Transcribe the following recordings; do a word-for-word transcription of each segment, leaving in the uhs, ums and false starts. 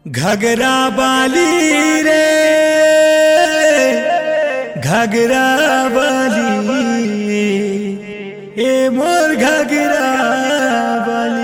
घगरा बाली रे घगरा बाली ए मोर घगरा बाली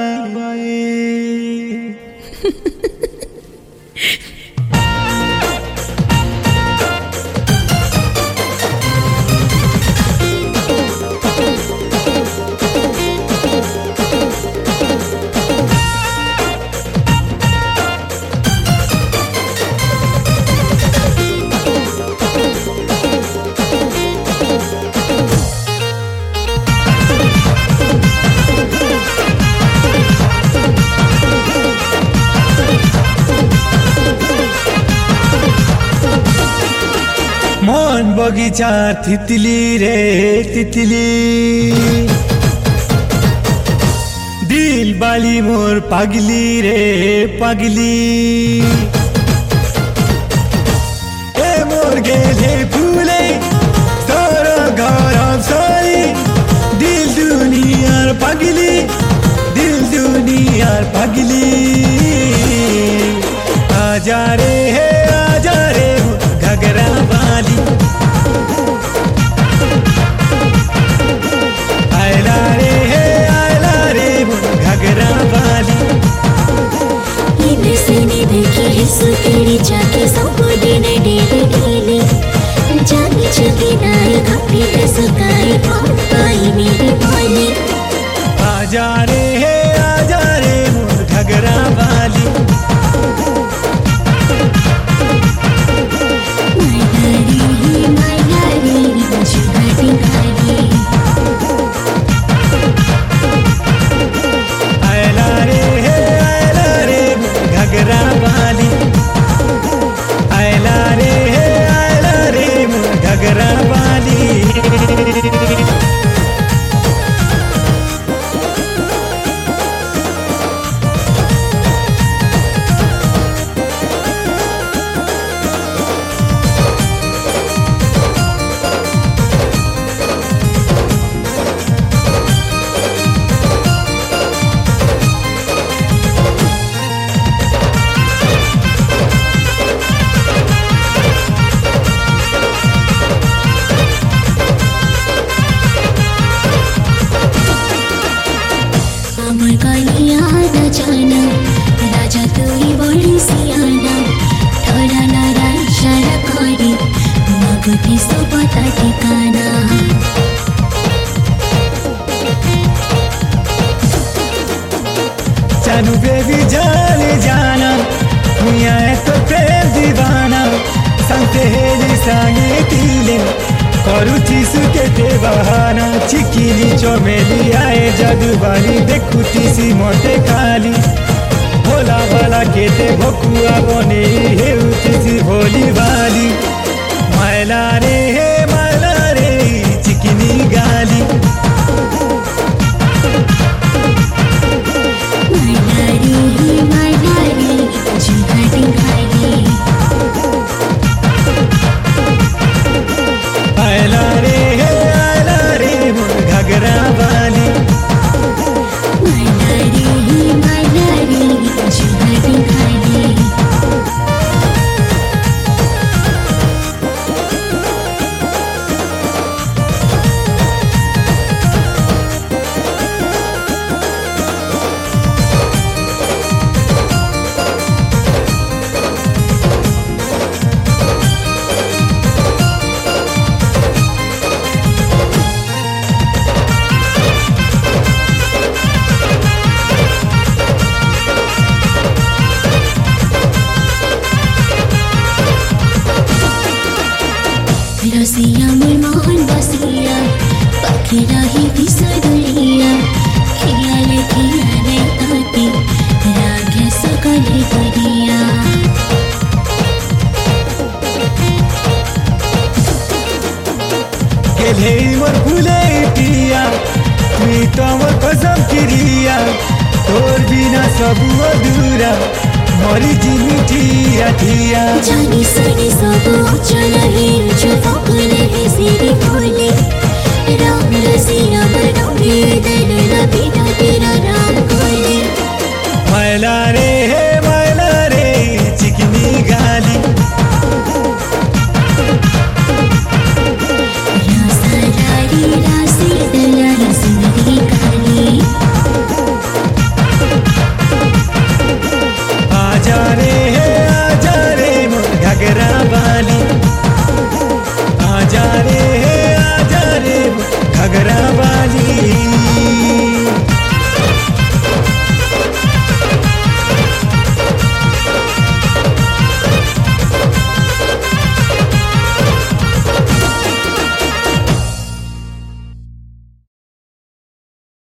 मन बगीचा तितली रे तितली दिल बाली मोर पागली रे पागली ए मोर गेले फूले तोर घर सोई दिल दुनियार पागली दिल दुनियार पागली आजा रे हे आजा रे घगरा बाली आयला रे हे आयला रे घगरा बाली इधर से देखी है सुतेरी जाके सब दिन डेली डेली जानी चली नाई खपी दे सुकाई पाई मेरी बाली आजा रे हे आजा रे घगरा बाली जानू बेबी जाने जाना दुनिया है तो प्रेम दीवाना संते हेली सांगे तीले करुची सुकेते बहाना चिकिली चमेली आए जादू बाली देखुती सी मोटे खाली भोला भाला केते भकुआ बने हेउती सी भोली बाली मायला रे हे मायला रे चिकिनी गाली रसिया मोर मोहन बसिया पखेरा ही बिसरिया खियाले खियाले ताती रागे सकले गरिया गेले मोर फुले पिया तुई तो मोर कसम किरिया तोर बिना सब अधूरा मोरी जिमिठिया ठिया जानी सनी सब चला ही जो फकले है सिरी बोले राम रसिया बनोगे दिल न बिना तेरा राम कोले मायला रे